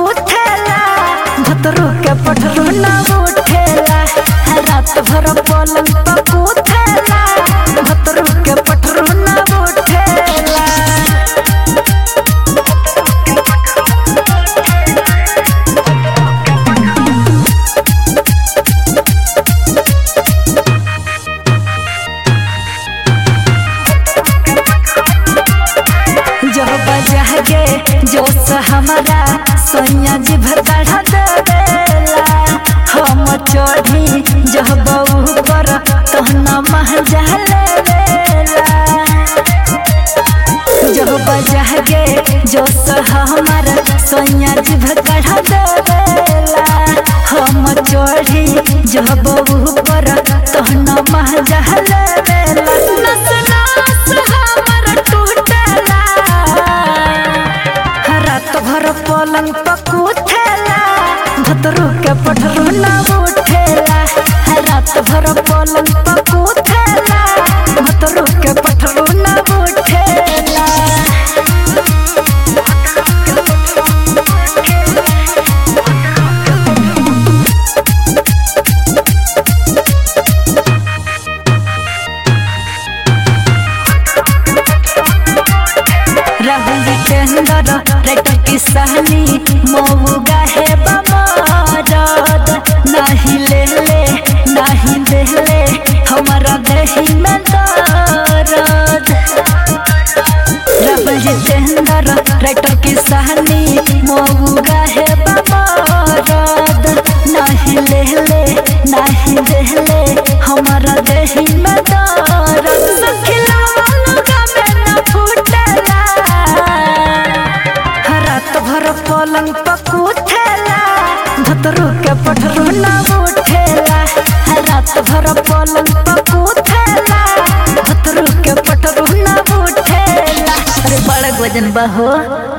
पकूथेला भतरू के पटरू ना उठेला रात भर पलंग पकूथेला भतरू के पटरू ना उठेला। जब बजा गे जोश हमारा सोनिया जी भर बढ़ा देला हम चढ़ी जब ऊपर तहना महजा लेला। जब बजा गे जोश हमारा सोनिया जी भर बढ़ा देला हम चढ़ी जब ऊपर तहना महजा लेला। नस नस हमारा टूटेला रात भर पलंग पकूथेला भतरू के पटरू ना उठेला रात भर पलंग पकूथेला भतरू के पटरू ना उठेला। राहुल टेंडर रेट की सहनी मऊ गाहे बमरद नहीं ले ले नहीं दे ले हमारा दही में दर्द। राहुल टेंडर रेट की सहनी मऊ गाहे बमरद नहीं ले ले नहीं दे ले हमारा दही में दर्द। सखिला वाला में न फूटेला रात भर पलंग पकूथेला भतरू के पटरू ना उठेला रात भर पलंग पकूथेला भतरू के पटरू ना उठेला। अरे बड़ा वजन बा हो।